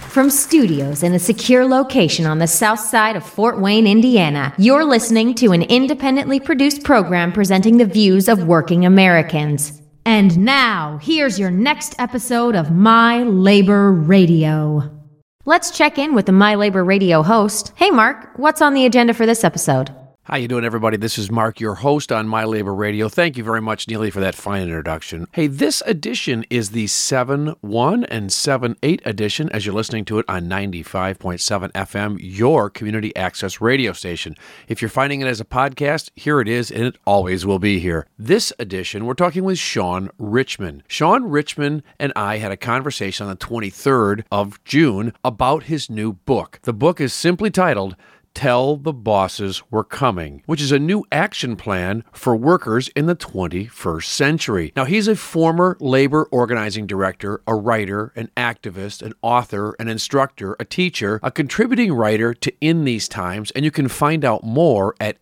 from studios in a secure location on the south side of Fort Wayne, Indiana, you're listening to an independently produced program presenting the views of working Americans. And now, here's your next episode of My Labor Radio. Let's check in with the My Labor Radio host. Hey, Mark, what's on the agenda for this episode? How you doing, everybody? This is Mark, your host on My Labor Radio. Thank you very much, Neely, for that fine introduction. Hey, this edition is the 7-1 and 7-8 edition, as you're listening to it on 95.7 FM, your community access radio station. If you're finding it as a podcast, here it is, and it always will be here. This edition, we're talking with Sean Richman. Sean Richman and I had a conversation on the 23rd of June about his new book. The book is simply titled Tell the Bosses We're Coming, which is a new action plan for workers in the 21st century. Now, he's a former labor organizing director, a writer, an activist, an author, an instructor, a teacher, a contributing writer to In These Times, and you can find out more at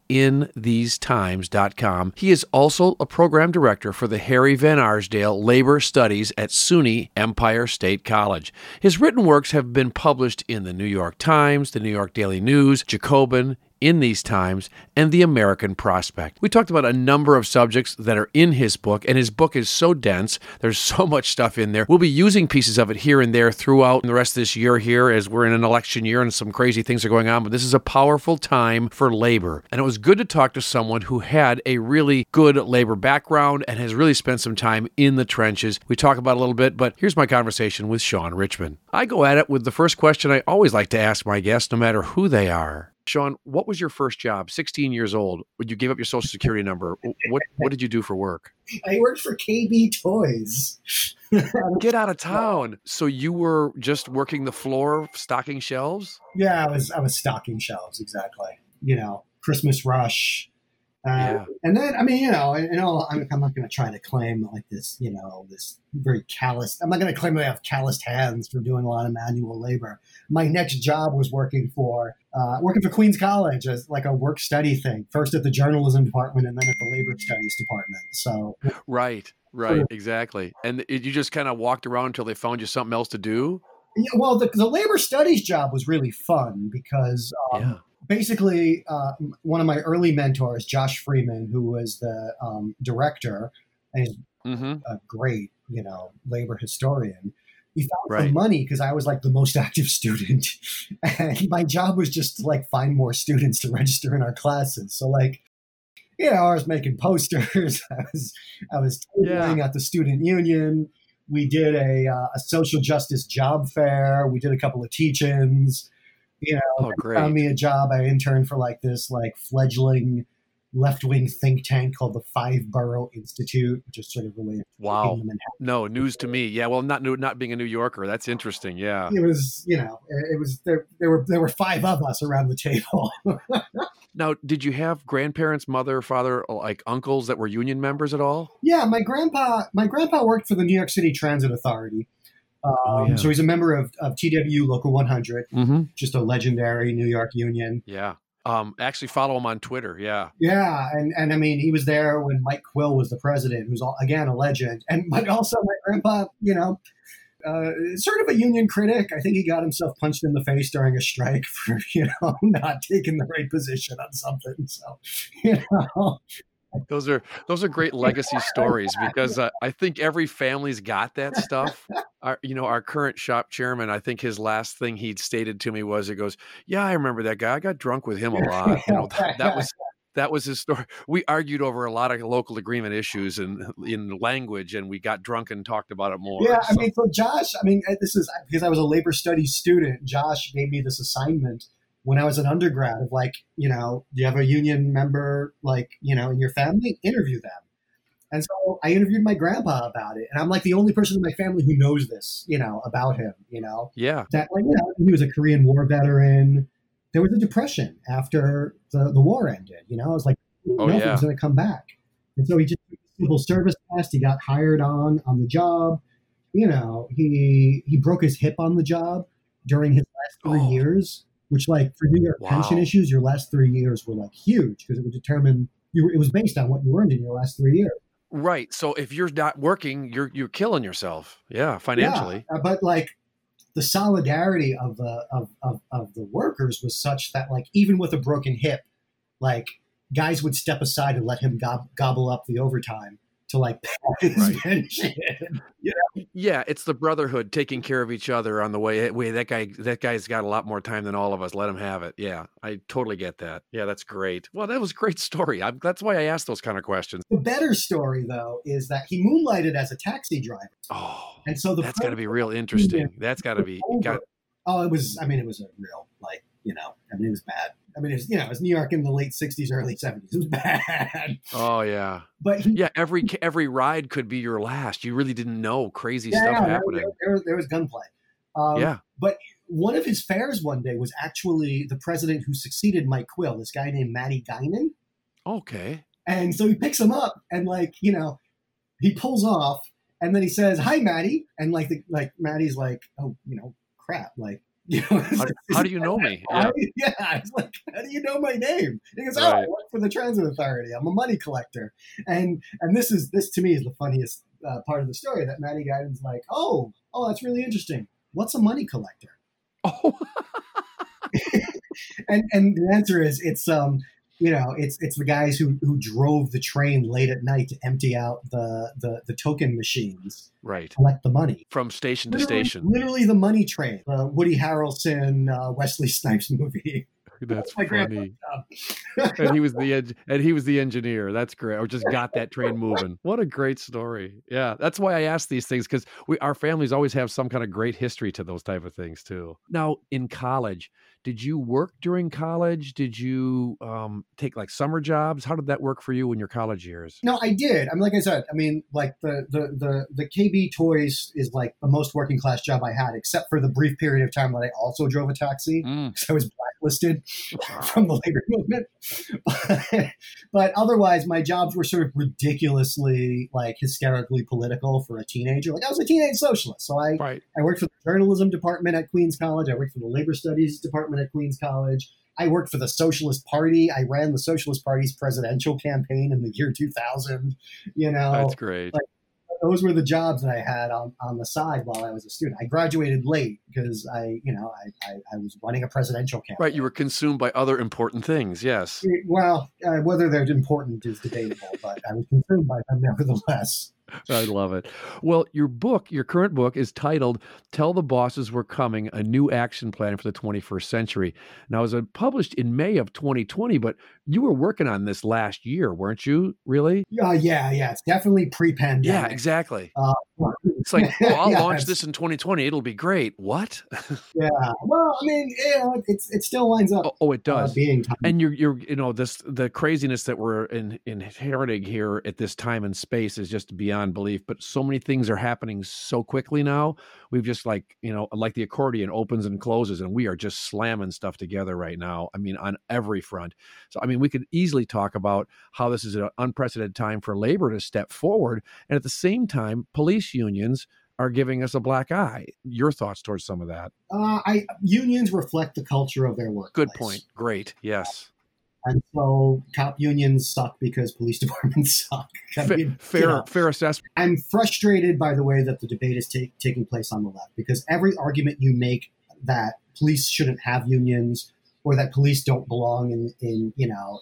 inthesetimes.com. He is also a program director for the Harry Van Arsdale Labor Studies at SUNY Empire State College. His written works have been published in the New York Times, the New York Daily News, Jacobin, In These Times, and The American Prospect. We talked about a number of subjects that are in his book, and his book is so dense. There's so much stuff in there. We'll be using pieces of it here and there throughout the rest of this year here as we're in an election year and some crazy things are going on, but this is a powerful time for labor. And it was good to talk to someone who had a really good labor background and has really spent some time in the trenches. We talk about it a little bit, but here's my conversation with Sean Richman. I go at it with the first question I always like to ask my guests, no matter who they are. Sean, what was your first job? 16 years old. When you gave up your social security number, what did you do for work? I worked for KB Toys. Get out of town. So you were just working the floor, stocking shelves? Yeah, I was stocking shelves, exactly. Christmas rush. Yeah. And then, I'm not going to try to claim like this, this very calloused. I'm not going to claim I have calloused hands from doing a lot of manual labor. My next job was working for Queens College as like a work study thing. First at the journalism department and then at the labor studies department. So Right, exactly. And you just kind of walked around until they found you something else to do? Yeah, well, the labor studies job was really fun because basically, one of my early mentors, Josh Freeman, who was the director and is a great, labor historian, he found some money because I was like the most active student. And my job was just to like find more students to register in our classes. So like, I was making posters. I was tabling at the student union. We did a social justice job fair. We did a couple of teach-ins. Found me a job. I interned for like this like fledgling left-wing think tank called the Five Borough Institute, which is sort of related to Manhattan. No, news to me. Yeah, well, not being a New Yorker. That's interesting. Yeah. It was, there were five of us around the table. Now, did you have grandparents, mother, father, like uncles that were union members at all? Yeah, my grandpa worked for the New York City Transit Authority. So he's a member of TWU Local 100, just a legendary New York union. Yeah. Actually follow him on Twitter. Yeah. Yeah. And I mean, he was there when Mike Quill was the president, who's again a legend. But also my grandpa, sort of a union critic. I think he got himself punched in the face during a strike for, not taking the right position on something. So, Those are great legacy stories because I think every family's got that stuff. Our current shop chairman, I think his last thing he'd stated to me was, he goes, "Yeah, I remember that guy. I got drunk with him a lot." That was his story. We argued over a lot of local agreement issues and in language, and we got drunk and talked about it more. Yeah, so Josh, this is because I was a labor studies student. Josh gave me this assignment when I was an undergrad of like, do you have a union member, like, in your family? Interview them. And so I interviewed my grandpa about it. And I'm like the only person in my family who knows this, about him, Yeah. That, like, he was a Korean War veteran. There was a depression after the war ended, I was like, nothing was going to come back. And so he just took a civil service test. He got hired on the job. He broke his hip on the job during his last 3 years. Which, like, for New York pension issues, your last 3 years were like huge because it would determine it was based on what you earned in your last 3 years. Right. So if you're not working, you're killing yourself. Yeah, financially. Yeah, but like the solidarity of the workers was such that, like, even with a broken hip, like, guys would step aside and let him gobble up the overtime to, like, pay his pension. Yeah, it's the brotherhood taking care of each other on the way. That guy's got a lot more time than all of us. Let him have it. Yeah, I totally get that. Yeah, that's great. Well, that was a great story. That's why I asked those kind of questions. The better story, though, is that he moonlighted as a taxi driver. Oh, and so that's got to be real interesting. That's got to be. It was a real, like, it was bad. I mean, it was New York in the late 60s, early 70s. It was bad. Oh, yeah. But every ride could be your last. You really didn't know crazy stuff happening. There was gunplay. Yeah. But one of his fares one day was actually the president who succeeded Mike Quill, this guy named Matty Guinan. Okay. And so he picks him up and, like, he pulls off and then he says, "Hi, Matty." And Matty's like, "Oh, crap. Like, how do you know me?" Yeah. I was like, "How do you know my name?" He goes, "I work for the Transit Authority. I'm a money collector." And this to me is the funniest part of the story, that Matty Guinan's like, oh, that's really interesting. What's a money collector? Oh. and the answer is it's the guys who drove the train late at night to empty out the token machines, right? Collect the money from station to station. Literally, the money train, the Woody Harrelson, Wesley Snipes movie. That's funny. and he was the engineer. That's great. Or just got that train moving. What a great story. Yeah, that's why I ask these things, because our families always have some kind of great history to those type of things too. Now, in college, did you work during college? Did you take like summer jobs? How did that work for you in your college years? No, I did. I mean, like I said, like the KB Toys is like the most working class job I had, except for the brief period of time that I also drove a taxi. So I was blacklisted from the labor movement. But otherwise, my jobs were sort of ridiculously, like, hysterically political for a teenager. Like, I was a teenage socialist. So I worked for the journalism department at Queens College. I worked for the labor studies department at Queens College. I worked for the Socialist Party. I ran the Socialist Party's presidential campaign in the year 2000. That's great. Like, those were the jobs that I had on the side while I was a student. I graduated late because I was running a presidential campaign. Right, you were consumed by other important things. Yes. Well, whether they're important is debatable, but I was consumed by them nevertheless. I love it. Well, your current book is titled "Tell the Bosses We're Coming: A New Action Plan for the 21st Century." Now, it was published in May of 2020, but you were working on this last year, weren't you? Really? Yeah. It's definitely pre-pandemic. Yeah, exactly. It's like, I'll launch this in 2020. It'll be great. What? Yeah. Well, I mean, it still winds up. Oh, it does. Being time. And you're the craziness that we're inheriting here at this time and space is just beyond belief. But so many things are happening so quickly now. We've just like the accordion opens and closes, and we are just slamming stuff together right now. I mean, on every front. So, I mean, we could easily talk about how this is an unprecedented time for labor to step forward, and at the same time, police unions are giving us a black eye. Your thoughts towards some of that? Unions reflect the culture of their work. Good point. Great. Yes. And so cop unions suck because police departments suck. Fair assessment. I'm frustrated by the way that the debate is taking place on the left, because every argument you make that police shouldn't have unions or that police don't belong within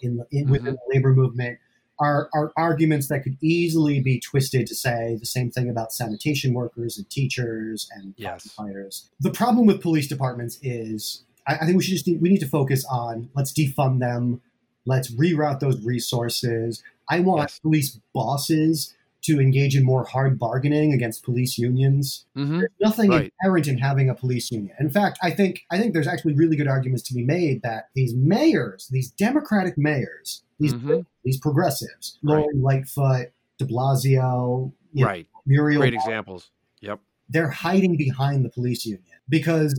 the labor movement are arguments that could easily be twisted to say the same thing about sanitation workers and teachers and firefighters. The problem with police departments is I think we need to focus on, let's defund them. Let's reroute those resources. I want police bosses to engage in more hard bargaining against police unions. There's nothing inherent in having a police union. In fact, I think there's actually really good arguments to be made that these mayors, these Democratic mayors, these progressives, Lori Lightfoot, de Blasio, Muriel, great examples. Yep. They're hiding behind the police union because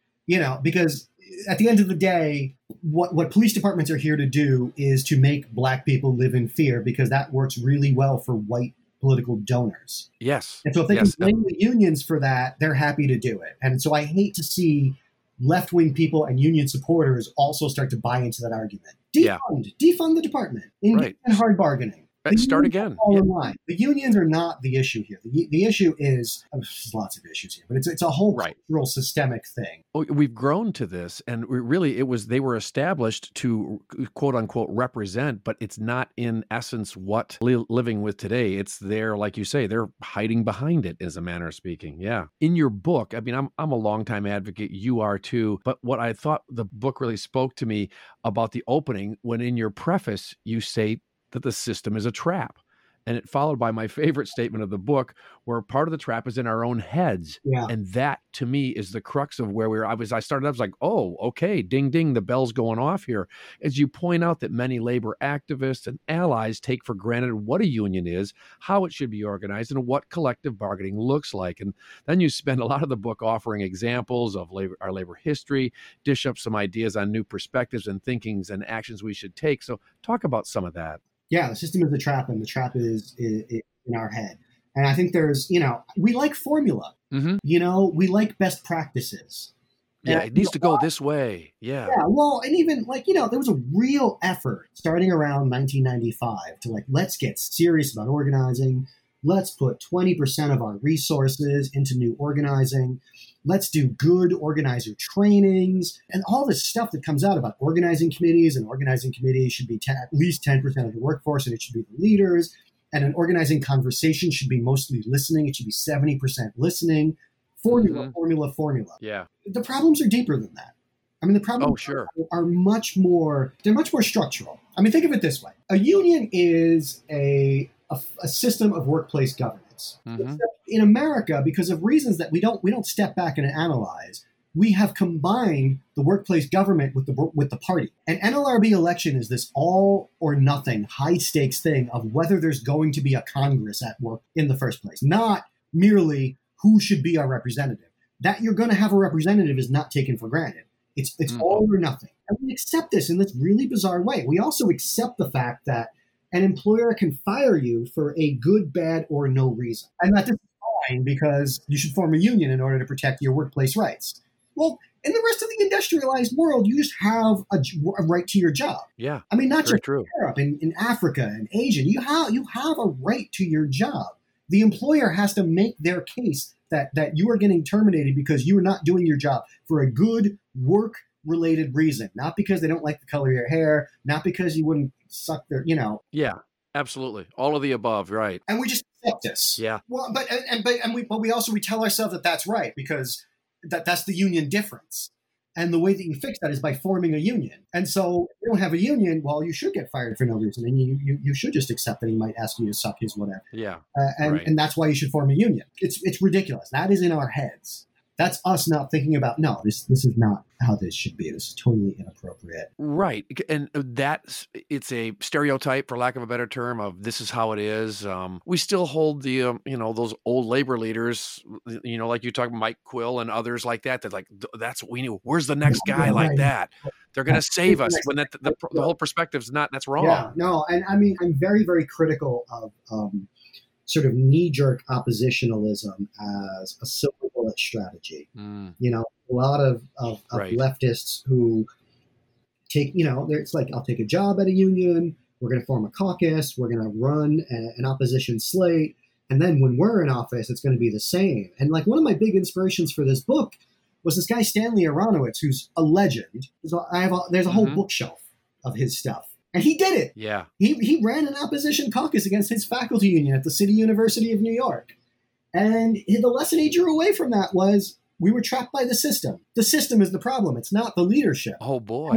at the end of the day, what police departments are here to do is to make black people live in fear, because that works really well for white political donors. Yes. And so if they can blame the unions for that, they're happy to do it. And so I hate to see left-wing people and union supporters also start to buy into that argument. Defund the department in hard bargaining. Start again. All in line. The unions are not the issue here. The issue is, there's lots of issues here, but it's a whole cultural systemic thing. We've grown to this, and they were established to quote unquote represent, but it's not in essence what living with today. It's there, like you say, they're hiding behind it, as a manner of speaking. Yeah. In your book, I mean, I'm a longtime advocate. You are too. But what I thought the book really spoke to me about the opening, when in your preface you say that the system is a trap. And it followed by my favorite statement of the book, where part of the trap is in our own heads. Yeah. And that, to me, is the crux of where I was like, oh, okay, ding, ding, the bell's going off here. As you point out that many labor activists and allies take for granted what a union is, how it should be organized, and what collective bargaining looks like. And then you spend a lot of the book offering examples of our labor history, dish up some ideas on new perspectives and thinkings and actions we should take. So talk about some of that. Yeah, the system is a trap, and the trap is in our head. And I think there's, we like formula. Mm-hmm. We like best practices. Yeah, it needs to go this way. Yeah. Yeah, well, and even there was a real effort starting around 1995 to let's get serious about organizing. Let's put 20% of our resources into new organizing. Let's do good organizer trainings and all this stuff that comes out about organizing committees. And organizing committees should be at least 10% of the workforce, and it should be the leaders. And an organizing conversation should be mostly listening. It should be 70% listening. Formula. Yeah. The problems are deeper than that. I mean, the problems are much more structural. I mean, think of it this way. A union is a system of workplace governance. Mm-hmm. In America, because of reasons that we don't step back and analyze, we have combined the workplace government with the party. An NLRB election is this all or nothing, high stakes thing of whether there's going to be a Congress at work in the first place, not merely who should be our representative. That you're going to have a representative is not taken for granted. It's all or nothing. And we accept this in this really bizarre way. We also accept the fact that an employer can fire you for a good, bad, or no reason. And that this is fine because you should form a union in order to protect your workplace rights. Well, in the rest of the industrialized world, you just have a right to your job. Yeah. I mean, not just true. in Europe, in Africa and Asia, you have a right to your job. The employer has to make their case that you are getting terminated because you are not doing your job for a good work-related reason, not because they don't like the color of your hair, not because you wouldn't suck their, Yeah, absolutely. All of the above, right. And we just accept this. Yeah. Well, but we tell ourselves that that's right because that's the union difference. And the way that you fix that is by forming a union. And so if you don't have a union, well, you should get fired for no reason. And you should just accept that he might ask you to suck his whatever. Yeah. And that's why you should form a union. It's ridiculous. That is in our heads. That's us not thinking about, no, this is not how this should be. This is totally inappropriate. Right. And it's a stereotype, for lack of a better term, of this is how it is. We still hold the, those old labor leaders, like you talk about Mike Quill and others like that, that's what we knew. Where's the next guy like that? They're going to save us when the whole perspective's not, that's wrong. Yeah, no. And I mean, I'm very, very critical of sort of knee-jerk oppositionalism as a silver bullet strategy. A lot of leftists who take, it's like, I'll take a job at a union, we're going to form a caucus, we're going to run an opposition slate, and then when we're in office, it's going to be the same. And like one of my big inspirations for this book was this guy, Stanley Aronowitz, who's a legend. There's a whole bookshelf of his stuff. And he did it. Yeah. He ran an opposition caucus against his faculty union at the City University of New York. And the lesson he drew away from that was we were trapped by the system. The system is the problem. It's not the leadership. Oh, boy.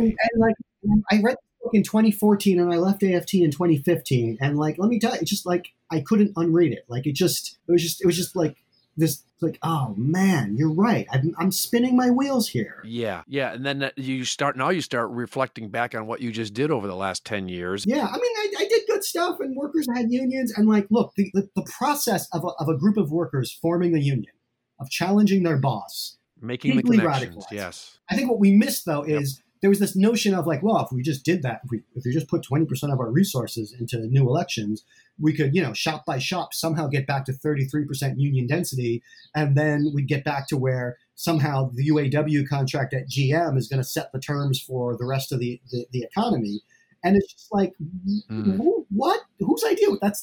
And I read the book in 2014 and I left AFT in 2015. And let me tell you, it's just I couldn't unread it. It was just like this, oh man, you're right. I'm spinning my wheels here. Yeah. Yeah. And then you start reflecting back on what you just did over the last 10 years. Yeah. I mean, I did good stuff and workers had unions and look, the process of a group of workers forming a union, of challenging their boss, making the connections. Yes. I think what we missed though is there was this notion of well, if we just did that, if we just put 20% of our resources into new elections, we could, shop by shop, somehow get back to 33% union density. And then we'd get back to where somehow the UAW contract at GM is going to set the terms for the rest of the economy. And it's just what? whose idea?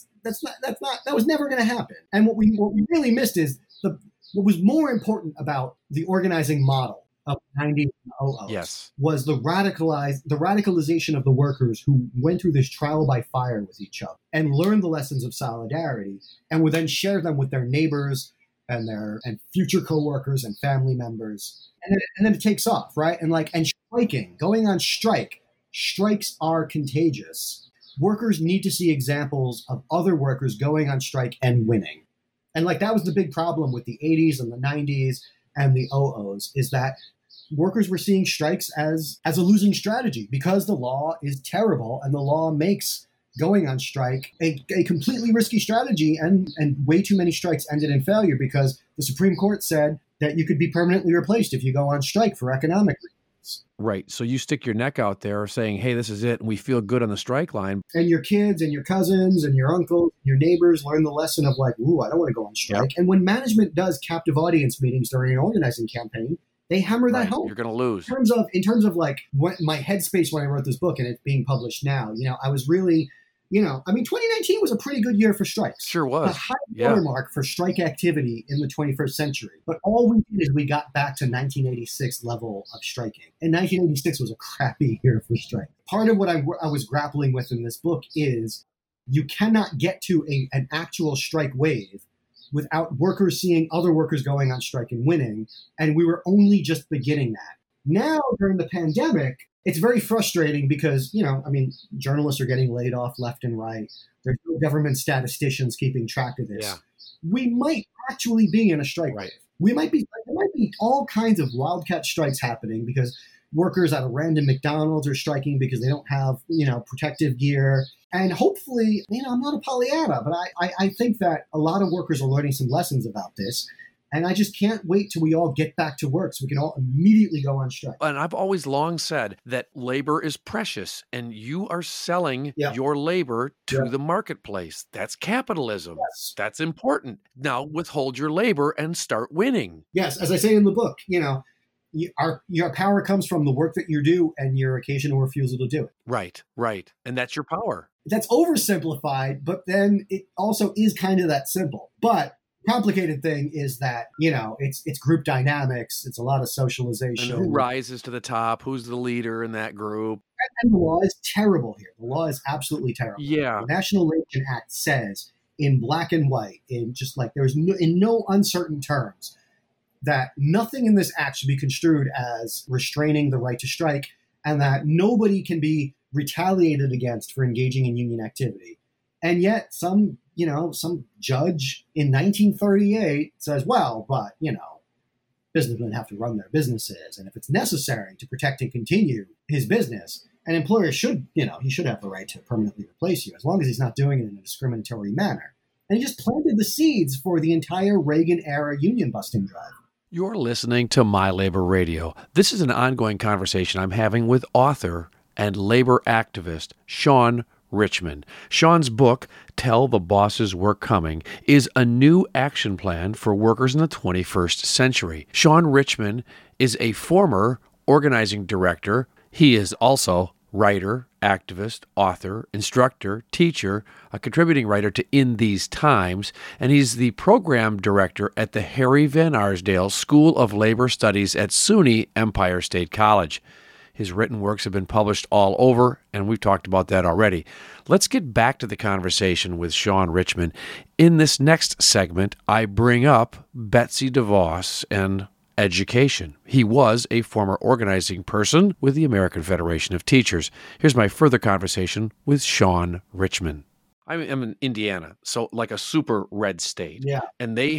That was never going to happen. And what we really missed is what was more important about the organizing model of the 90s and 00s was the radicalization of the workers who went through this trial by fire with each other and learned the lessons of solidarity and would then share them with their neighbors and future coworkers and family members. And then it takes off, right? And striking, going on strike. Strikes are contagious. Workers need to see examples of other workers going on strike and winning. And that was the big problem with the 80s and the 90s and the 00s, is that workers were seeing strikes as a losing strategy because the law is terrible and the law makes going on strike a completely risky strategy, and way too many strikes ended in failure because the Supreme Court said that you could be permanently replaced if you go on strike for economic reasons. Right. So you stick your neck out there saying, hey, this is it, and we feel good on the strike line. And your kids and your cousins and your uncles, your neighbors learn the lesson of ooh, I don't want to go on strike. Yep. And when management does captive audience meetings during an organizing campaign, they hammer that home. You're going to lose. In terms of what my headspace when I wrote this book and it's being published now, I was really, 2019 was a pretty good year for strikes. Sure was. A high watermark for strike activity in the 21st century. But all we did is we got back to 1986 level of striking. And 1986 was a crappy year for strike. Part of what I was grappling with in this book is you cannot get to an actual strike wave without workers seeing other workers going on strike and winning. And we were only just beginning that. Now, during the pandemic, it's very frustrating because, journalists are getting laid off left and right. There's no government statisticians keeping track of this. Yeah. We might actually be in a strike wave. There might be all kinds of wildcat strikes happening because workers at a random McDonald's are striking because they don't have, protective gear. And hopefully, I'm not a Pollyanna, but I think that a lot of workers are learning some lessons about this. And I just can't wait till we all get back to work so we can all immediately go on strike. And I've always long said that labor is precious and you are selling your labor to the marketplace. That's capitalism. Yes. That's important. Now withhold your labor and start winning. Yes. As I say in the book, your power comes from the work that you do and your occasional refusal to do it. Right. And that's your power. That's oversimplified, but then it also is kind of that simple. But complicated thing is that, it's group dynamics. It's a lot of socialization. And who rises to the top? Who's the leader in that group? And the law is terrible here. The law is absolutely terrible. Yeah. The National Labor Act says in black and white, in no uncertain terms, that nothing in this act should be construed as restraining the right to strike and that nobody can be retaliated against for engaging in union activity. And yet some judge in 1938 says, businessmen have to run their businesses. And if it's necessary to protect and continue his business, an employer should have the right to permanently replace you as long as he's not doing it in a discriminatory manner. And he just planted the seeds for the entire Reagan-era union busting drive. You're listening to My Labor Radio. This is an ongoing conversation I'm having with author and labor activist Sean Richman. Sean's book, Tell the Bosses We're Coming, is a new action plan for workers in the 21st century. Sean Richman is a former organizing director. He is also writer, activist, author, instructor, teacher, a contributing writer to In These Times, and he's the program director at the Harry Van Arsdale School of Labor Studies at SUNY Empire State College. His written works have been published all over, and we've talked about that already. Let's get back to the conversation with Sean Richman. In this next segment, I bring up Betsy DeVos and education. He was a former organizing person with the American Federation of Teachers. Here's my further conversation with Sean Richman. I'm in Indiana, so like a super red state. Yeah. And the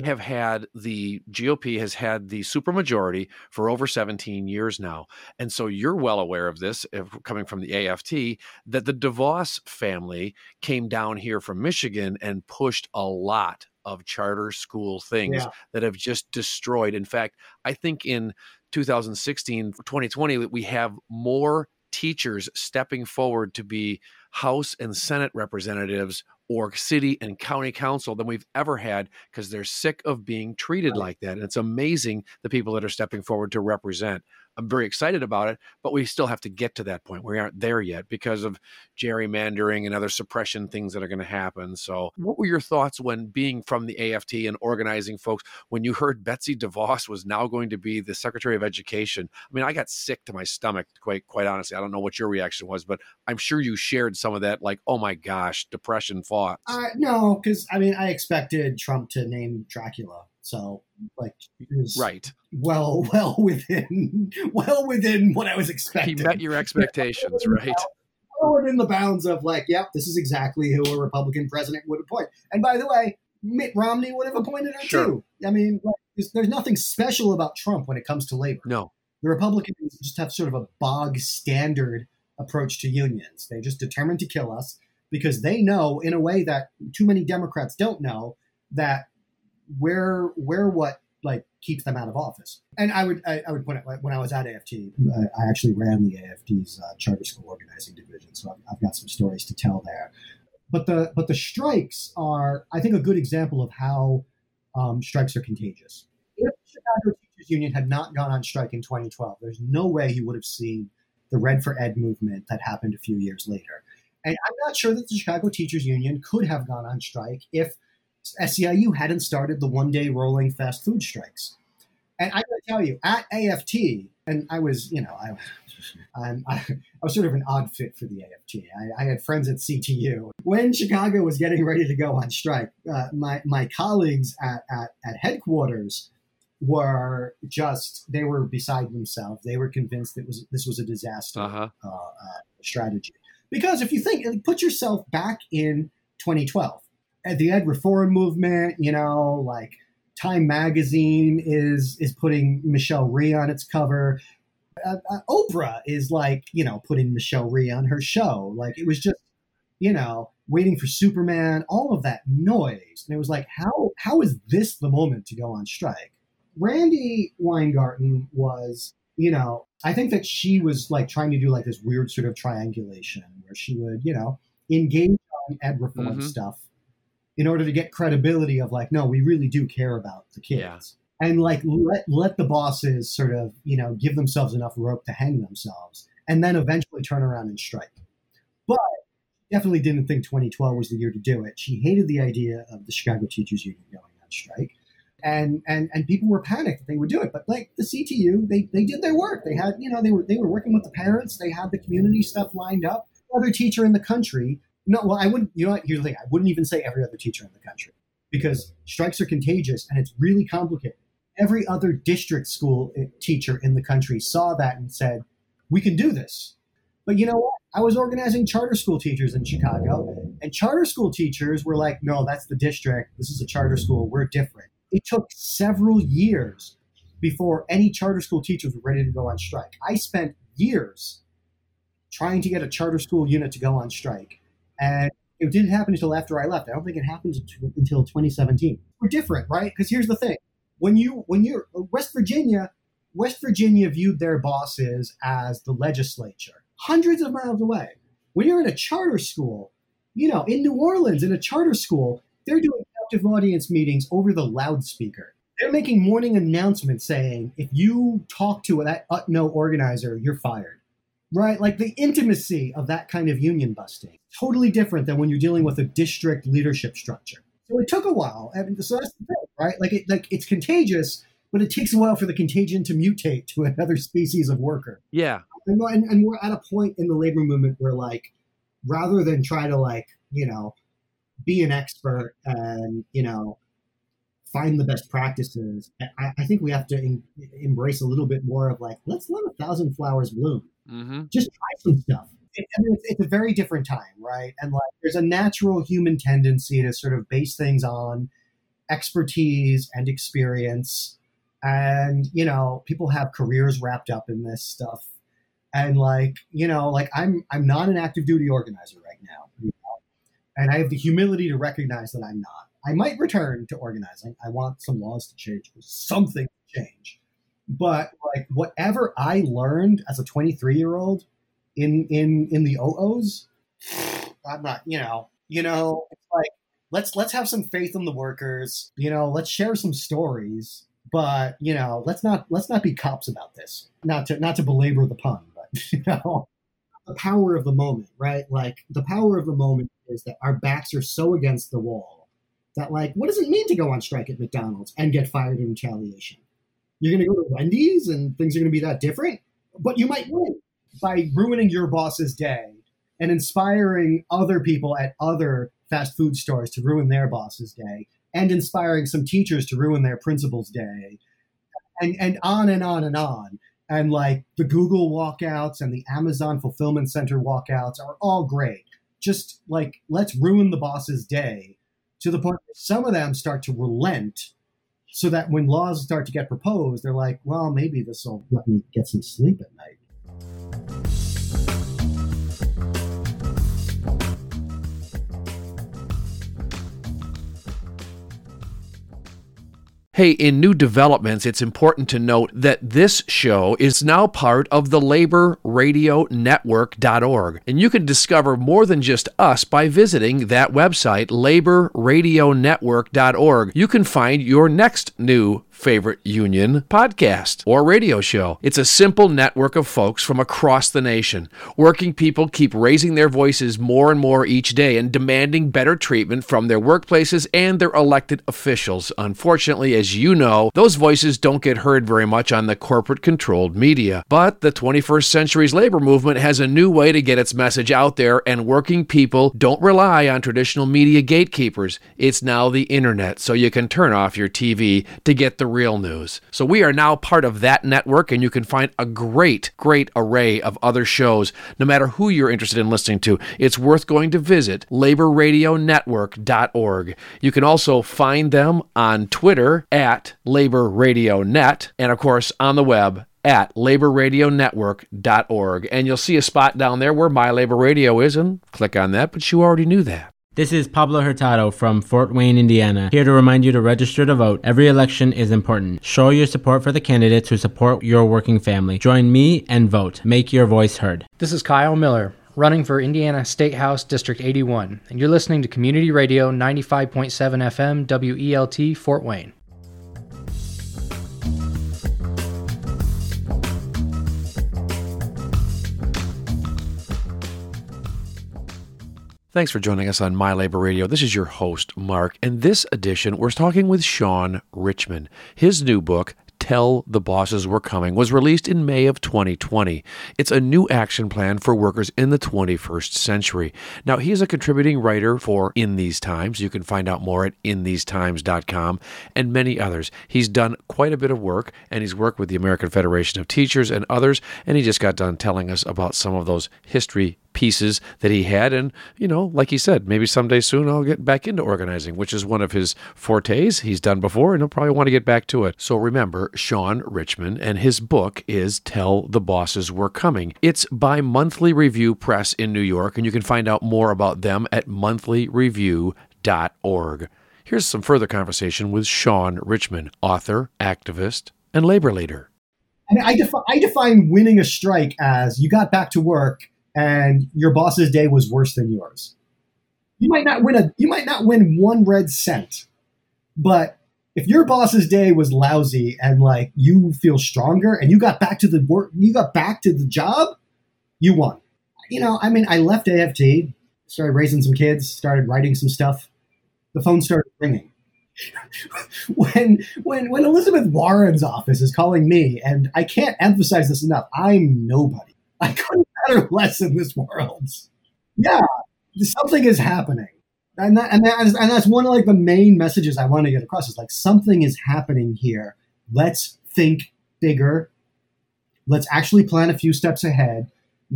GOP has had the supermajority for over 17 years now. And so you're well aware of this, coming from the AFT, that the DeVos family came down here from Michigan and pushed a lot of charter school things that have just destroyed. In fact, I think in 2016, 2020, we have more teachers stepping forward to be House and Senate representatives or city and county council than we've ever had, because they're sick of being treated like that. And it's amazing the people that are stepping forward to represent. I'm very excited about it, but we still have to get to that point. We aren't there yet because of gerrymandering and other suppression things that are going to happen. So what were your thoughts when being from the AFT and organizing folks, when you heard Betsy DeVos was now going to be the Secretary of Education? I mean, I got sick to my stomach, quite honestly. I don't know what your reaction was, but I'm sure you shared some of that, like, oh my gosh, depression thoughts. No, because I mean, I expected Trump to name Dracula. So, like, it was right. Well within what I was expecting. He met your expectations, right? Well within the bounds of like, yep, this is exactly who a Republican president would appoint. And by the way, Mitt Romney would have appointed her too. I mean, like, there's nothing special about Trump when it comes to labor. No. The Republicans just have sort of a bog standard approach to unions. They just determined to kill us because they know, in a way that too many Democrats don't know, that we're what like keeps them out of office. And I would point out, when I was at AFT, I actually ran the AFT's charter school organizing division, so I've got some stories to tell there. But the strikes are, I think, a good example of how strikes are contagious. If the Chicago Teachers Union had not gone on strike in 2012, there's no way you would have seen the Red for Ed movement that happened a few years later. And I'm not sure that the Chicago Teachers Union could have gone on strike if SEIU hadn't started the one-day rolling fast food strikes. And I got to tell you, at AFT, and I was, I was sort of an odd fit for the AFT. I had friends at CTU. When Chicago was getting ready to go on strike, my colleagues at headquarters were they were beside themselves. They were convinced that this was a disaster strategy. Because if you think, put yourself back in 2012. The ed reform movement, like Time Magazine is putting Michelle Rhee on its cover. Oprah is like, putting Michelle Rhee on her show. Like, it was just, Waiting for Superman, all of that noise. And it was like, how is this the moment to go on strike? Randi Weingarten was, I think that she was like trying to do like this weird sort of triangulation where she would, engage on ed reform stuff in order to get credibility of like, no, we really do care about the kids. Yeah. And like, let the bosses sort of, give themselves enough rope to hang themselves and then eventually turn around and strike. But definitely didn't think 2012 was the year to do it. She hated the idea of the Chicago Teachers Union going on strike. And people were panicked that they would do it. But like the CTU, they did their work. They had, they were working with the parents. They had the community stuff lined up. Other teacher in the country. No, well, I wouldn't, here's the thing. I wouldn't even say every other teacher in the country because strikes are contagious and it's really complicated. Every other district school teacher in the country saw that and said, we can do this. But you know what? I was organizing charter school teachers in Chicago, and charter school teachers were like, no, that's the district. This is a charter school. We're different. It took several years before any charter school teachers were ready to go on strike. I spent years trying to get a charter school unit to go on strike. And it didn't happen until after I left. I don't think it happened until 2017. We're different, right? Because here's the thing. When you're West Virginia viewed their bosses as the legislature, hundreds of miles away. When you're in a charter school, in New Orleans, in a charter school, they're doing captive audience meetings over the loudspeaker. They're making morning announcements saying, if you talk to that UTNO organizer, you're fired. Right? Like the intimacy of that kind of union busting. Totally different than when you're dealing with a district leadership structure. So it took a while. And so that's the thing, right? It's contagious, but it takes a while for the contagion to mutate to another species of worker. Yeah. And we're at a point in the labor movement where like, rather than try to like, be an expert and, find the best practices, I think we have to embrace a little bit more of like, let's let 1,000 flowers bloom. Mm-hmm. Just try some stuff. It's a very different time, right? And like, there's a natural human tendency to sort of base things on expertise and experience. And, people have careers wrapped up in this stuff. And like, I'm not an active duty organizer right now. And I have the humility to recognize that I'm not. I might return to organizing. I want some laws to change, something to change. But like whatever I learned as a 23-year-old in the OOs, I'm not, it's like, let's have some faith in the workers, let's share some stories, but let's not be cops about this. Not to belabor the pun, but the power of the moment, right? Like the power of the moment is that our backs are so against the wall that, like, what does it mean to go on strike at McDonald's and get fired in retaliation? You're going to go to Wendy's and things are going to be that different, but you might win by ruining your boss's day and inspiring other people at other fast food stores to ruin their boss's day, and inspiring some teachers to ruin their principal's day, and on and on and on. And like the Google walkouts and the Amazon fulfillment center walkouts are all great. Just like, let's ruin the boss's day to the point that some of them start to relent, so that when laws start to get proposed, they're like, well, maybe this will let me get some sleep at night. Hey, in new developments, it's important to note that this show is now part of the LaborRadioNetwork.org. And you can discover more than just us by visiting that website, LaborRadioNetwork.org. You can find your next new favorite union podcast or radio show. It's a simple network of folks from across the nation. Working people keep raising their voices more and more each day and demanding better treatment from their workplaces and their elected officials. Unfortunately, as you know, those voices don't get heard very much on the corporate-controlled media. But the 21st century's labor movement has a new way to get its message out there, and working people don't rely on traditional media gatekeepers. It's now the internet, so you can turn off your TV to get the real news. So we are now part of that network, and you can find a great array of other shows. No matter who you're interested in listening to, it's worth going to visit LaborRadioNetwork.org. You can also find them on Twitter at LaborRadioNet, and of course on the web at LaborRadioNetwork.org. And you'll see a spot down there where My Labor Radio is, and click on that, but you already knew that. This is Pablo Hurtado from Fort Wayne, Indiana, here to remind you to register to vote. Every election is important. Show your support for the candidates who support your working family. Join me and vote. Make your voice heard. This is Kyle Miller, running for Indiana State House District 81, and you're listening to Community Radio 95.7 FM WELT Fort Wayne. Thanks for joining us on My Labor Radio. This is your host, Mark, and this edition we're talking with Sean Richman. His new book, Tell the Bosses We're Coming, was released in May of 2020. It's a new action plan for workers in the 21st century. Now, he is a contributing writer for In These Times. You can find out more at inthesetimes.com, and many others. He's done quite a bit of work, and he's worked with the American Federation of Teachers and others, and he just got done telling us about some of those history pieces that he had. And, like he said, maybe someday soon I'll get back into organizing, which is one of his fortes. He's done before, and he'll probably want to get back to it. So remember, Sean Richman, and his book is Tell the Bosses We're Coming. It's by Monthly Review Press in New York, and you can find out more about them at monthlyreview.org. Here's some further conversation with Sean Richman, author, activist, and labor leader. I mean, I define winning a strike as you got back to work and your boss's day was worse than yours. You might not win 1 red cent, but if your boss's day was lousy and like you feel stronger and you got back to the work, you got back to the job, you won. I left AFT, started raising some kids, started writing some stuff. The phone started ringing. when Elizabeth Warren's office is calling me, and I can't emphasize this enough, I'm nobody. I couldn't matter less in this world. Yeah, something is happening, and that's one of like the main messages I want to get across. Is like something is happening here. Let's think bigger. Let's actually plan a few steps ahead.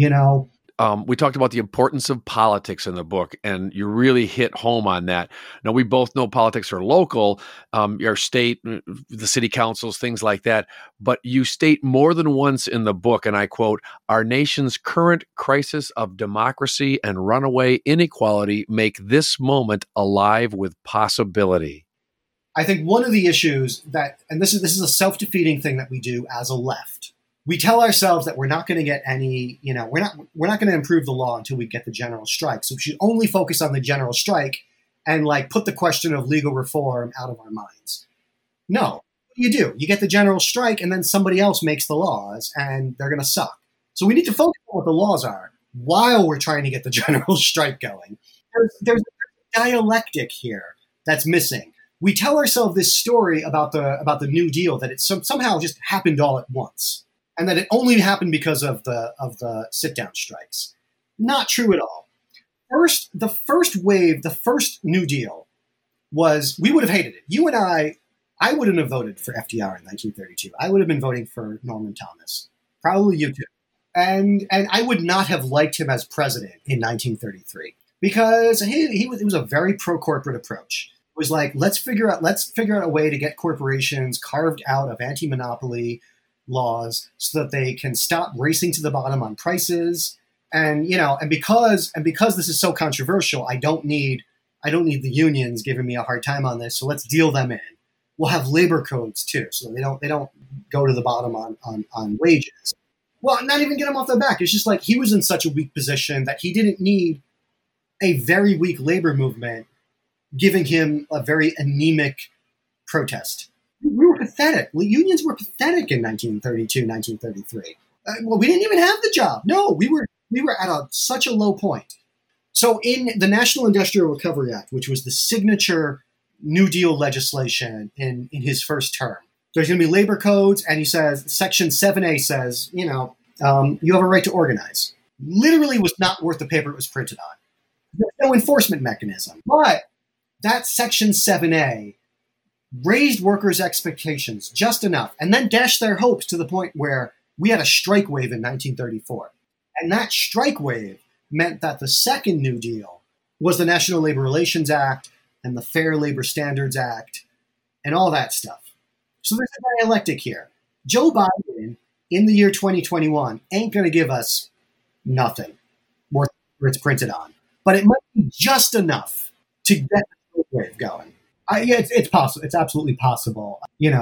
We talked about the importance of politics in the book, and you really hit home on that. Now, we both know politics are local, your state, the city councils, things like that. But you state more than once in the book, and I quote, "Our nation's current crisis of democracy and runaway inequality make this moment alive with possibility." I think one of the issues and this is a self-defeating thing that we do as a left. We tell ourselves that we're not going to get any, we're not going to improve the law until we get the general strike. So we should only focus on the general strike and like put the question of legal reform out of our minds. No, what do? You get the general strike, and then somebody else makes the laws, and they're going to suck. So we need to focus on what the laws are while we're trying to get the general strike going. There's a dialectic here that's missing. We tell ourselves this story about the New Deal, that it somehow just happened all at once, and that it only happened because of the sit-down strikes. Not true at all. The first wave, the first New Deal was, we would have hated it. You and I wouldn't have voted for FDR in 1932. I would have been voting for Norman Thomas. Probably you too. And I would not have liked him as president in 1933 because it was a very pro-corporate approach. It was like, let's figure out a way to get corporations carved out of anti-monopoly laws so that they can stop racing to the bottom on prices. And because this is so controversial, I don't need the unions giving me a hard time on this. So let's deal them in. We'll have labor codes too, so they don't go to the bottom on wages. Well, not even get him off the back. It's just like he was in such a weak position that he didn't need a very weak labor movement giving him a very anemic protest. We were pathetic. Unions were pathetic in 1932, 1933. We didn't even have the job. No, we were at such a low point. So in the National Industrial Recovery Act, which was the signature New Deal legislation in his first term, there's going to be labor codes, and he says, Section 7A says, you have a right to organize. Literally was not worth the paper it was printed on. There's no enforcement mechanism. But that Section 7A raised workers' expectations just enough, and then dashed their hopes to the point where we had a strike wave in 1934. And that strike wave meant that the second New Deal was the National Labor Relations Act and the Fair Labor Standards Act and all that stuff. So there's a dialectic here. Joe Biden, in the year 2021, ain't going to give us nothing more than it's printed on. But it might be just enough to get the wave going. It's possible. It's absolutely possible.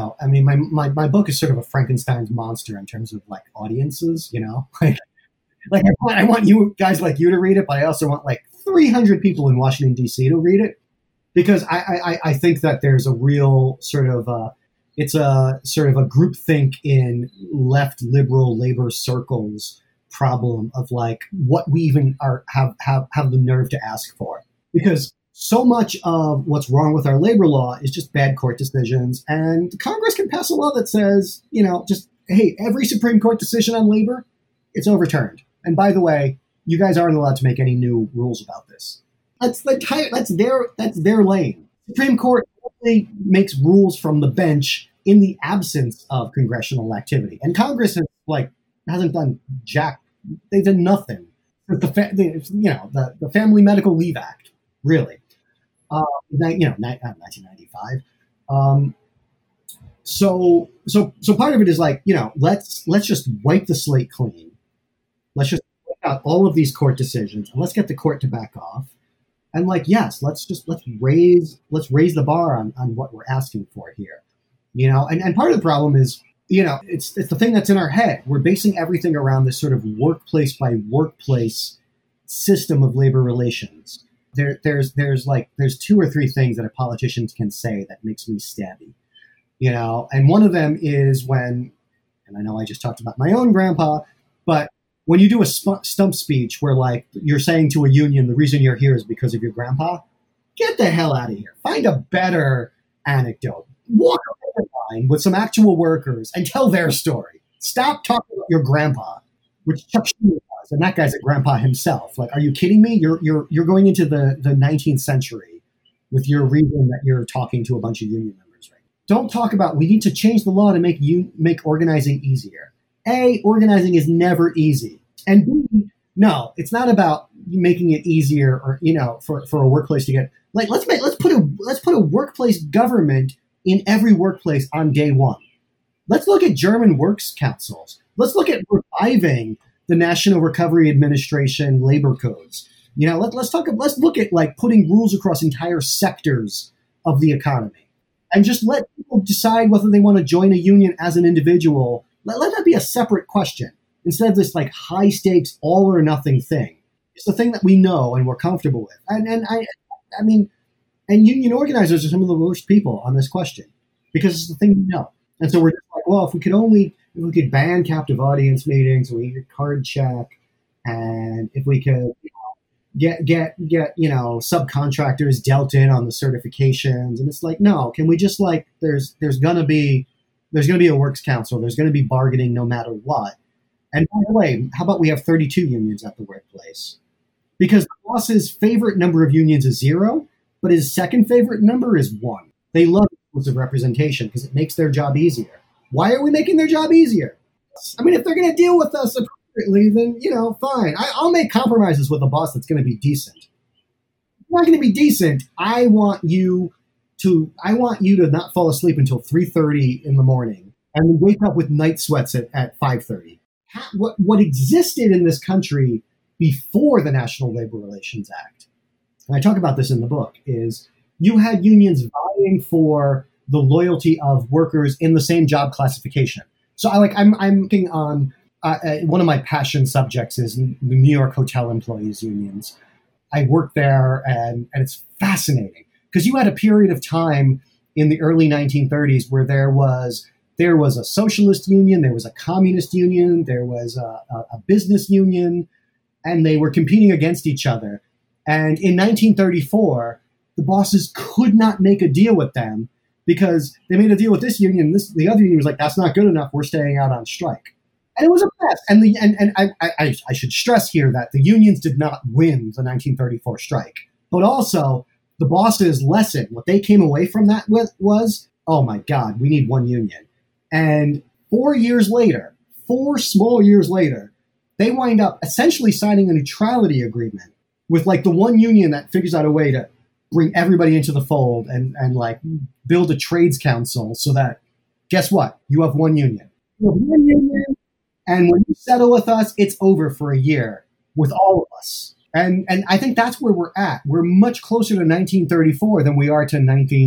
My book is sort of a Frankenstein's monster in terms of like audiences, Like I want you guys like you to read it, but I also want like 300 people in Washington, D.C. to read it, because I think that there's a real sort of it's a sort of a groupthink in left liberal labor circles problem of like what we even have the nerve to ask for, because so much of what's wrong with our labor law is just bad court decisions, and Congress can pass a law that says, hey, every Supreme Court decision on labor, it's overturned. And by the way, you guys aren't allowed to make any new rules about this. That's their lane. Supreme Court only makes rules from the bench in the absence of congressional activity, and Congress hasn't done jack. They've done nothing. The Family Medical Leave Act, really. 1995. So part of it is like, let's just wipe the slate clean. Let's just wipe out all of these court decisions, and let's get the court to back off. And let's raise the bar on what we're asking for here. And part of the problem is, it's the thing that's in our head. We're basing everything around this sort of workplace by workplace system of labor relations. There's two or three things that a politician can say that makes me stabby, and one of them is and I know I just talked about my own grandpa, but when you do a stump speech where you're saying to a union, the reason you're here is because of your grandpa, get the hell out of here. Find a better anecdote. Walk up the line with some actual workers and tell their story. Stop talking about your grandpa, which Chuck Schumer does, and that guy's a grandpa himself. Are you kidding me? You're going into the 19th century with your reason that you're talking to a bunch of union members, right? Don't talk about we need to change the law to make organizing easier. A, organizing is never easy. And B, no, it's not about making it easier or for a workplace to get let's put a workplace government in every workplace on day one. Let's look at German works councils. Let's look at reviving the National Recovery Administration labor codes. Let's look at putting rules across entire sectors of the economy, and just let people decide whether they want to join a union as an individual. Let that be a separate question instead of this high stakes all or nothing thing. It's the thing that we know and we're comfortable with. And union organizers are some of the worst people on this question because it's the thing we know. And so we're just like, well, if we could ban captive audience meetings, we could card check, and if we could get subcontractors dealt in on the certifications, and it's like, no, can we just like there's gonna be a works council, there's gonna be bargaining no matter what. And by the way, how about we have 32 unions at the workplace? Because the boss's favorite number of unions is 0, but his second favorite number is 1. They love exclusive representation because it makes their job easier. Why are we making their job easier? I mean, if they're going to deal with us appropriately, then, fine. I'll make compromises with a boss that's going to be decent. If you're not going to be decent, I want you to not fall asleep until 3:30 in the morning and wake up with night sweats at 5:30. What existed in this country before the National Labor Relations Act, and I talk about this in the book, is you had unions vying for the loyalty of workers in the same job classification. So I'm looking on one of my passion subjects is the New York hotel employees unions. I worked there, and it's fascinating because you had a period of time in the early 1930s where there was a socialist union, there was a communist union, there was a business union, and they were competing against each other. And in 1934, the bosses could not make a deal with them because they made a deal with this union. The other union was like, that's not good enough. We're staying out on strike. And it was a mess. And I should stress here that the unions did not win the 1934 strike. But also, the bosses' lesson, what they came away from that with was, oh my God, we need one union. And 4 small years later, they wind up essentially signing a neutrality agreement with like the one union that figures out a way to bring everybody into the fold and like build a trades council so that, guess what? You have one union. You have one union, and when you settle with us, it's over for a year with all of us. And I think that's where we're at. We're much closer to 1934 than we are to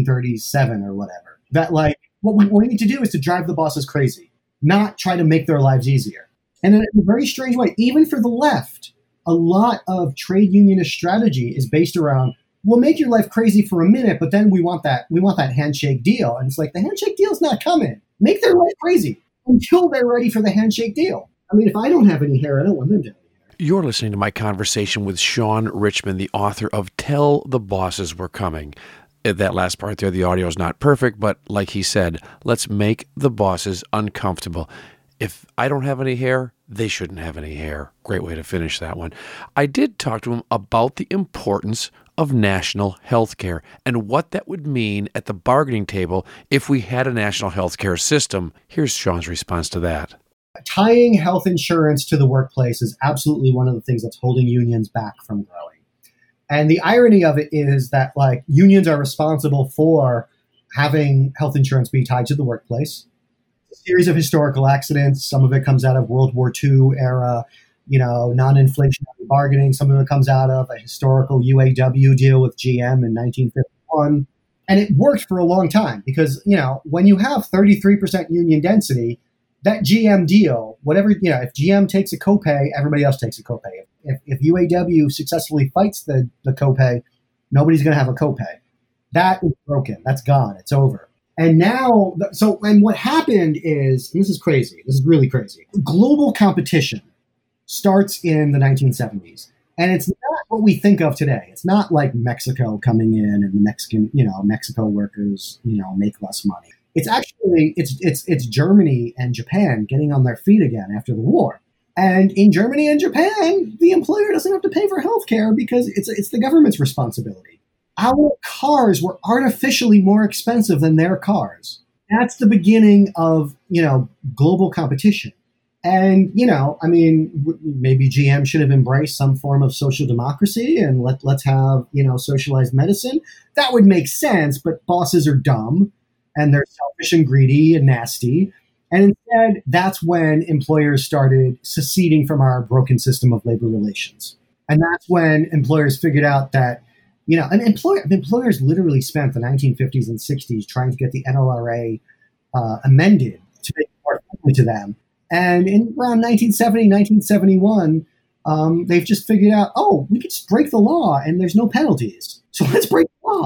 1937 or whatever. That like, what we need to do is to drive the bosses crazy, not try to make their lives easier. And in a very strange way, even for the left, a lot of trade unionist strategy is based around, we'll make your life crazy for a minute, but then we want that handshake deal. And it's like, the handshake deal's not coming. Make their life crazy until they're ready for the handshake deal. I mean, if I don't have any hair, I don't want them to. You're listening to my conversation with Sean Richman, the author of Tell the Bosses We're Coming. That last part there, the audio is not perfect, but like he said, let's make the bosses uncomfortable. If I don't have any hair, they shouldn't have any hair. Great way to finish that one. I did talk to him about the importance of national health care and what that would mean at the bargaining table if we had a national health care system. Here's Sean's response to that. Tying health insurance to the workplace is absolutely one of the things that's holding unions back from growing. And the irony of it is that like unions are responsible for having health insurance be tied to the workplace. A series of historical accidents. Some of it comes out of World War II era, non-inflationary bargaining. Some of it comes out of a historical UAW deal with GM in 1951. And it worked for a long time because, when you have 33% union density, that GM deal, if GM takes a copay, everybody else takes a copay. If UAW successfully fights the copay, nobody's going to have a copay. That is broken. That's gone. It's over. And now, and what happened is, and this is crazy. This is really crazy. Global competition starts in the 1970s. And it's not what we think of today. It's not like Mexico coming in and the Mexico workers, make less money. It's actually, it's Germany and Japan getting on their feet again after the war. And in Germany and Japan, the employer doesn't have to pay for healthcare because it's the government's responsibility. Our cars were artificially more expensive than their cars. That's the beginning of, global competition. And, maybe GM should have embraced some form of social democracy and let's have, socialized medicine. That would make sense, but bosses are dumb and they're selfish and greedy and nasty. And instead, that's when employers started seceding from our broken system of labor relations. And that's when employers figured out that, employers literally spent the 1950s and 60s trying to get the NLRA amended to make it more friendly to them. And in around 1970, 1971, they've just figured out, we could just break the law and there's no penalties. So let's break the law. There's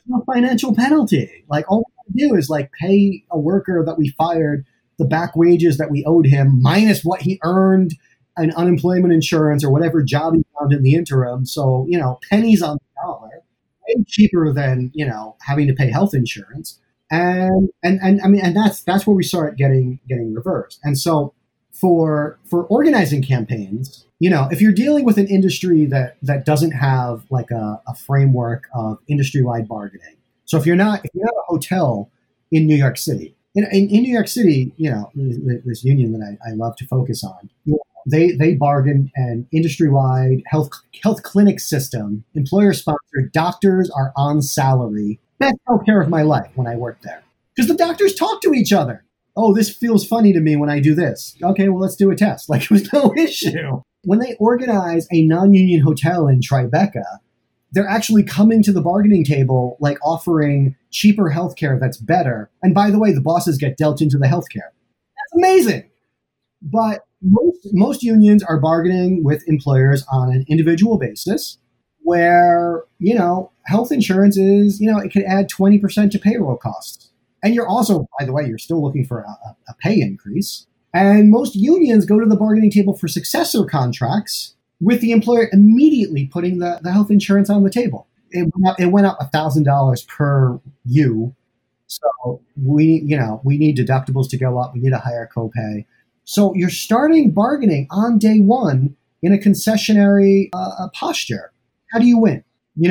no financial penalty. Like all we do is like pay a worker that we fired the back wages that we owed him minus what he earned in unemployment insurance or whatever job he found in the interim. So, pennies on the dollar, way cheaper than, having to pay health insurance. And that's where we start getting reversed. And so for organizing campaigns, if you're dealing with an industry that doesn't have like a framework of industry-wide bargaining. So if you're not a hotel in New York City, in New York City, this union that I love to focus on, they bargain an industry-wide health clinic system, employer-sponsored. Doctors are on salary. Best healthcare of my life when I worked there, because the doctors talk to each other. Oh, this feels funny to me when I do this. Okay, well, let's do a test. Like, it was no issue. When they organize a non-union hotel in Tribeca, they're actually coming to the bargaining table, like offering cheaper healthcare that's better. And by the way, the bosses get dealt into the healthcare. That's amazing. But most unions are bargaining with employers on an individual basis where, health insurance is, it could add 20% to payroll costs. And you're also, by the way, you're still looking for a pay increase. And most unions go to the bargaining table for successor contracts with the employer immediately putting the health insurance on the table. It went up $1,000 per you. So we need deductibles to go up. We need a higher copay. So you're starting bargaining on day one in a concessionary posture. How do you win?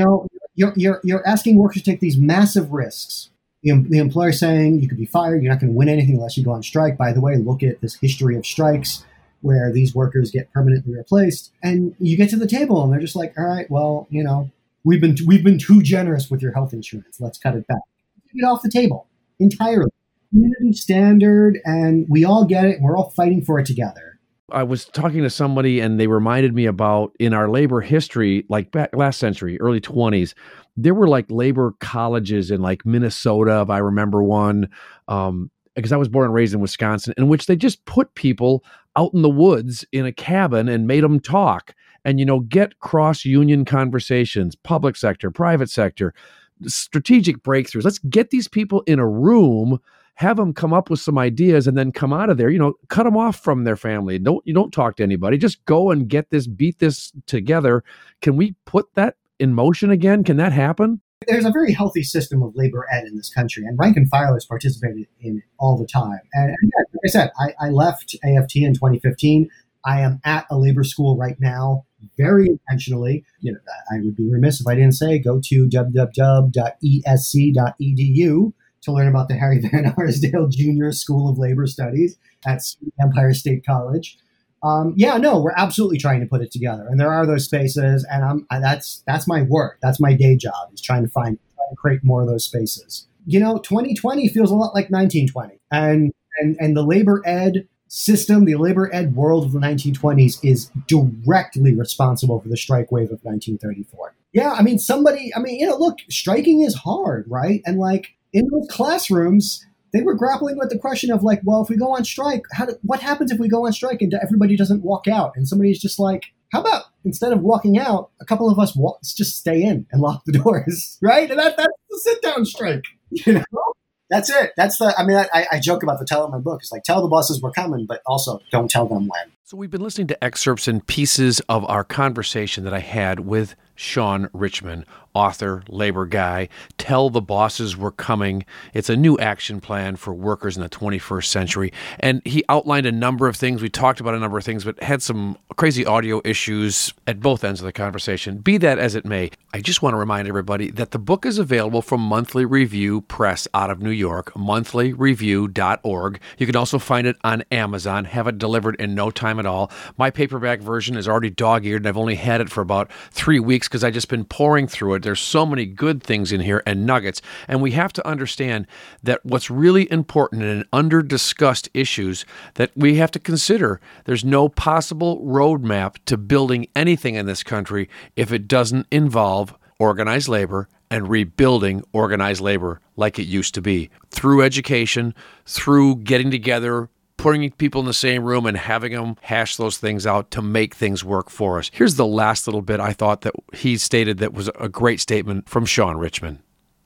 You're asking workers to take these massive risks. The employer saying you could be fired. You're not going to win anything unless you go on strike. By the way, look at this history of strikes where these workers get permanently replaced. And you get to the table and they're just like, all right, well, we've been too generous with your health insurance. Let's cut it back. Take it off the table entirely. Community standard, and we all get it, and we're all fighting for it together. I was talking to somebody, and they reminded me about in our labor history, like back last century, early 20s, there were like labor colleges in like Minnesota, if I remember one, because I was born and raised in Wisconsin, in which they just put people out in the woods in a cabin and made them talk and, get cross-union conversations, public sector, private sector, strategic breakthroughs. Let's get these people in a room, have them come up with some ideas, and then come out of there, cut them off from their family. You don't talk to anybody. Just go and beat this together. Can we put that in motion again? Can that happen? There's a very healthy system of labor ed in this country, and rank and filers participated in it all the time. And again, like I said, I left AFT in 2015. I am at a labor school right now, very intentionally. I would be remiss if I didn't say go to www.esc.edu to learn about the Harry Van Arsdale Jr. School of Labor Studies at Empire State College. We're absolutely trying to put it together, and there are those spaces, and that's my work. That's my day job, is trying to create more of those spaces. 2020 feels a lot like 1920, and the labor ed system, the labor ed world of the 1920s is directly responsible for the strike wave of 1934. Yeah, look, striking is hard, right? And like in those classrooms, they were grappling with the question of like, well, if we go on strike, what happens if we go on strike and everybody doesn't walk out? And somebody's just like, how about instead of walking out, a couple of us just stay in and lock the doors, right? And that's the sit-down strike, That's it. I joke about the title of my book. It's like, tell the bosses we're coming, but also don't tell them when. So we've been listening to excerpts and pieces of our conversation that I had with Sean Richman, author, labor guy. Tell the Bosses We're Coming. It's a new action plan for workers in the 21st century. And he outlined a number of things. We talked about a number of things, but had some crazy audio issues at both ends of the conversation. Be that as it may, I just want to remind everybody that the book is available from Monthly Review Press out of New York, monthlyreview.org. You can also find it on Amazon, have it delivered in no time at all. My paperback version is already dog-eared, and I've only had it for about 3 weeks because I've just been pouring through it. There's so many good things in here and nuggets, and we have to understand that what's really important and under-discussed issues that we have to consider, there's no possible roadmap to building anything in this country if it doesn't involve organized labor and rebuilding organized labor like it used to be. Through education, through getting together, putting people in the same room and having them hash those things out to make things work for us. Here's the last little bit I thought that he stated that was a great statement from Sean Richman.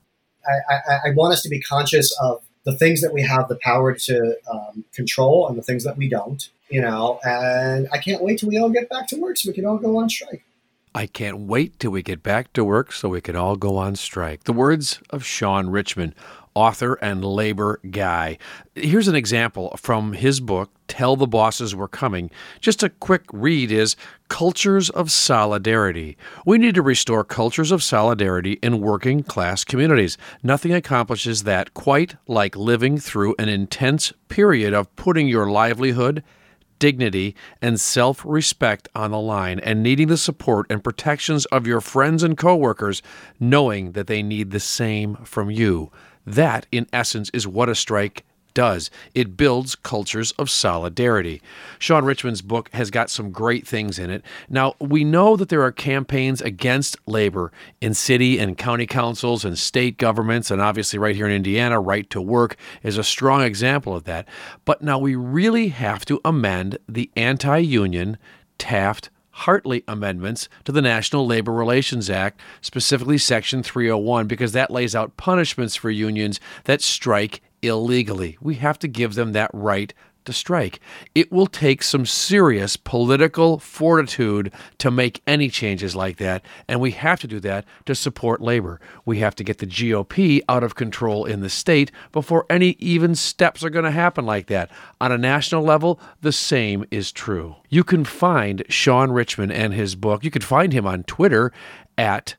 I want us to be conscious of the things that we have the power to control and the things that we don't, and I can't wait till we all get back to work so we can all go on strike. I can't wait till we get back to work so we can all go on strike. The words of Sean Richman, author and labor guy. Here's an example from his book, Tell the Bosses We're Coming. Just a quick read is Cultures of Solidarity. We need to restore cultures of solidarity in working class communities. Nothing accomplishes that quite like living through an intense period of putting your livelihood, dignity, and self-respect on the line and needing the support and protections of your friends and coworkers, knowing that they need the same from you. That, in essence, is what a strike does. It builds cultures of solidarity. Sean Richman's book has got some great things in it. Now, we know that there are campaigns against labor in city and county councils and state governments, and obviously right here in Indiana, Right to Work is a strong example of that. But now we really have to amend the anti-union Taft-Hartley amendments to the National Labor Relations Act, specifically Section 301, because that lays out punishments for unions that strike illegally. We have to give them that right to strike. It will take some serious political fortitude to make any changes like that, and we have to do that to support labor. We have to get the GOP out of control in the state before any even steps are going to happen like that. On a national level, the same is true. You can find Sean Richman and his book. You can find him on Twitter at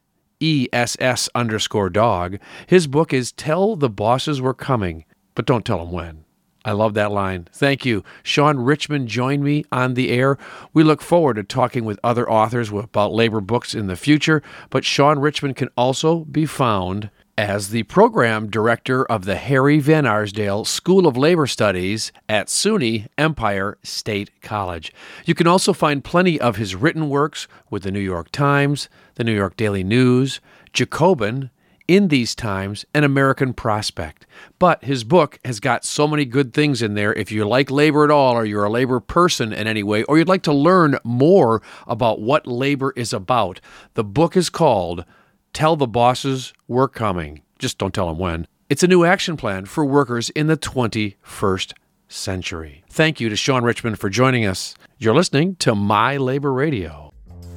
ESS_dog. His book is Tell the Bosses We're Coming, but don't tell them when. I love that line. Thank you. Sean Richman joined me on the air. We look forward to talking with other authors about labor books in the future, but Sean Richman can also be found as the program director of the Harry Van Arsdale School of Labor Studies at SUNY Empire State College. You can also find plenty of his written works with the New York Times, the New York Daily News, Jacobin, In These Times, and American Prospect. But his book has got so many good things in there. If you like labor at all, or you're a labor person in any way, or you'd like to learn more about what labor is about, the book is called Tell the Bosses We're Coming. Just don't tell them when. It's a new action plan for workers in the 21st century. Thank you to Sean Richman for joining us. You're listening to My Labor Radio.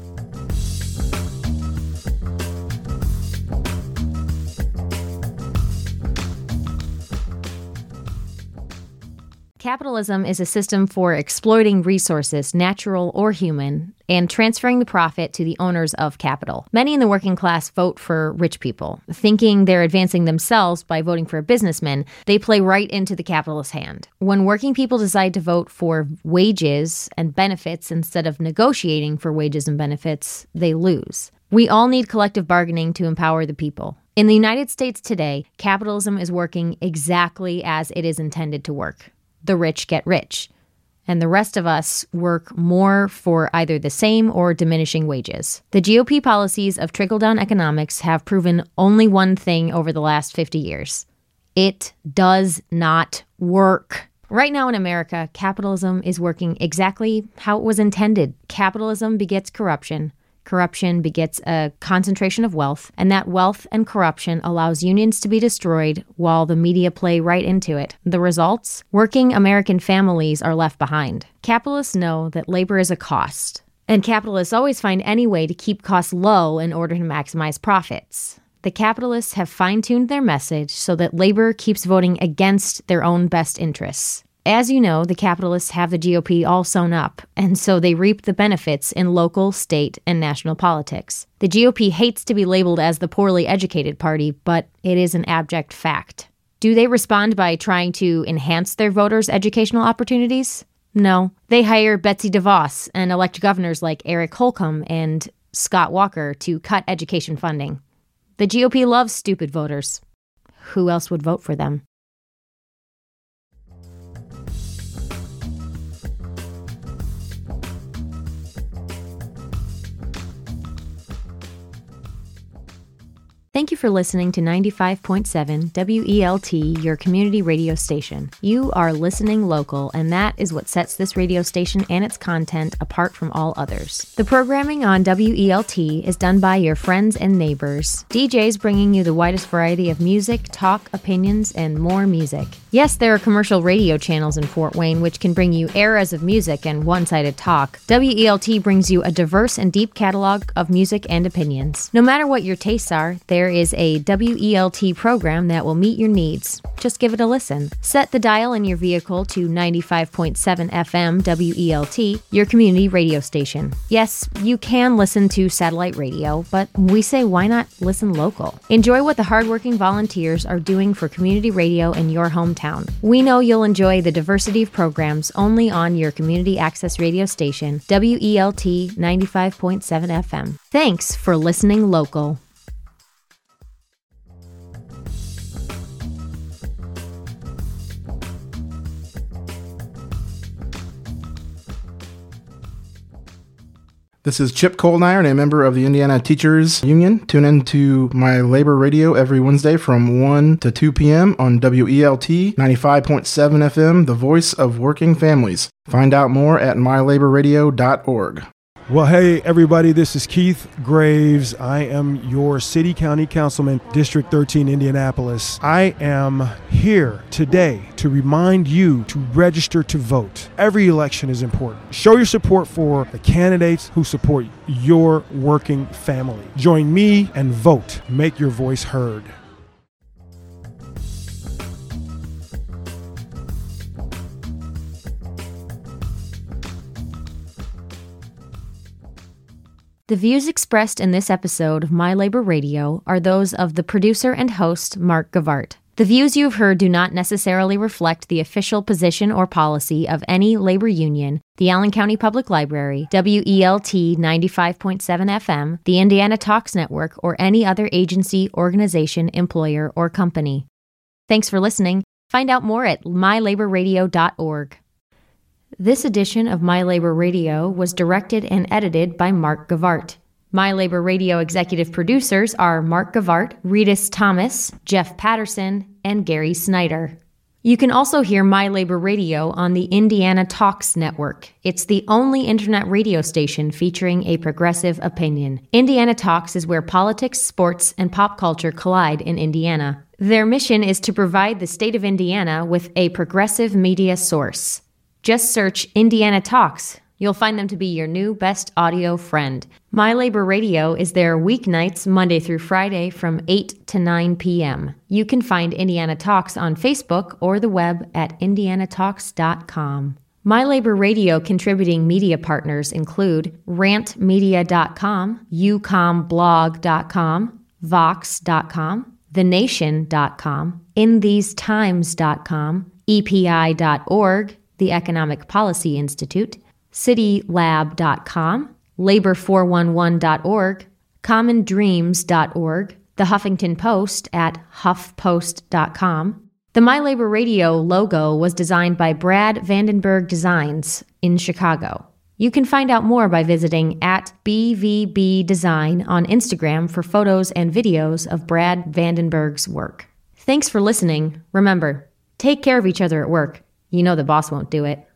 Capitalism is a system for exploiting resources, natural or human, and transferring the profit to the owners of capital. Many in the working class vote for rich people. Thinking they're advancing themselves by voting for a businessman, they play right into the capitalist's hand. When working people decide to vote for wages and benefits instead of negotiating for wages and benefits, they lose. We all need collective bargaining to empower the people. In the United States today, capitalism is working exactly as it is intended to work. The rich get rich, and the rest of us work more for either the same or diminishing wages. The GOP policies of trickle-down economics have proven only one thing over the last 50 years. It does not work. Right now in America, capitalism is working exactly how it was intended. Capitalism begets corruption. Corruption begets a concentration of wealth, and that wealth and corruption allows unions to be destroyed while the media play right into it. The results? Working American families are left behind. Capitalists know that labor is a cost, and capitalists always find any way to keep costs low in order to maximize profits. The capitalists have fine-tuned their message so that labor keeps voting against their own best interests. As you know, the capitalists have the GOP all sewn up, and so they reap the benefits in local, state, and national politics. The GOP hates to be labeled as the poorly educated party, but it is an abject fact. Do they respond by trying to enhance their voters' educational opportunities? No. They hire Betsy DeVos and elect governors like Eric Holcomb and Scott Walker to cut education funding. The GOP loves stupid voters. Who else would vote for them? Thank you for listening to 95.7 WELT, your community radio station. You are listening local, and that is what sets this radio station and its content apart from all others. The programming on WELT is done by your friends and neighbors. DJs bringing you the widest variety of music, talk, opinions, and more music. Yes, there are commercial radio channels in Fort Wayne which can bring you eras of music and one-sided talk. WELT brings you a diverse and deep catalog of music and opinions. No matter what your tastes are, there is a WELT program that will meet your needs. Just give it a listen. Set the dial in your vehicle to 95.7 FM WELT, your community radio station. Yes, you can listen to satellite radio, but we say why not listen local? Enjoy what the hardworking volunteers are doing for community radio in your hometown. We know you'll enjoy the diversity of programs only on your community access radio station, WELT 95.7 FM. Thanks for listening local. This is Chip Coldiron, a member of the Indiana Teachers Union. Tune in to My Labor Radio every Wednesday from 1 to 2 p.m. on WELT 95.7 FM, the voice of working families. Find out more at mylaborradio.org. Well, hey, everybody, this is Keith Graves. I am your City County Councilman, District 13, Indianapolis. I am here today to remind you to register to vote. Every election is important. Show your support for the candidates who support your working family. Join me and vote. Make your voice heard. The views expressed in this episode of My Labor Radio are those of the producer and host, Mark Gavart. The views you have heard do not necessarily reflect the official position or policy of any labor union, the Allen County Public Library, WELT 95.7 FM, the Indiana Talks Network, or any other agency, organization, employer, or company. Thanks for listening. Find out more at mylaborradio.org. This edition of My Labor Radio was directed and edited by Mark Gavart. My Labor Radio executive producers are Mark Gavart, Reedus Thomas, Jeff Patterson, and Gary Snyder. You can also hear My Labor Radio on the Indiana Talks Network. It's the only internet radio station featuring a progressive opinion. Indiana Talks is where politics, sports, and pop culture collide in Indiana. Their mission is to provide the state of Indiana with a progressive media source. Just search Indiana Talks. You'll find them to be your new best audio friend. My Labor Radio is there weeknights, Monday through Friday from 8 to 9 p.m. You can find Indiana Talks on Facebook or the web at indianatalks.com. My Labor Radio contributing media partners include rantmedia.com, ucomblog.com, vox.com, thenation.com, inthesetimes.com, epi.org, the Economic Policy Institute, citylab.com, labor411.org, commondreams.org, the Huffington Post at huffpost.com. The My Labor Radio logo was designed by Brad Vandenberg Designs in Chicago. You can find out more by visiting at BVB Design on Instagram for photos and videos of Brad Vandenberg's work. Thanks for listening. Remember, take care of each other at work. You know the boss won't do it.